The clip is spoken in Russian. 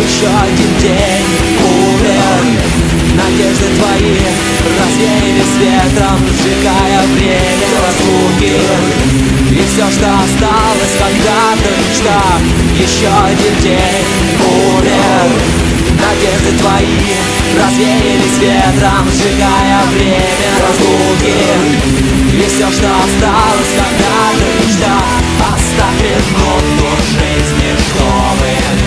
Еще один день умер. Надежды твои развеялись ветром, сжигая время разлуки. И все, что осталось когда-то в мечтах, еще один день умер. Надежды твои развеялись ветром, сжигая время разлуки. И все, что осталось когда-то в мечтах, оставь минуту жизни, чтобы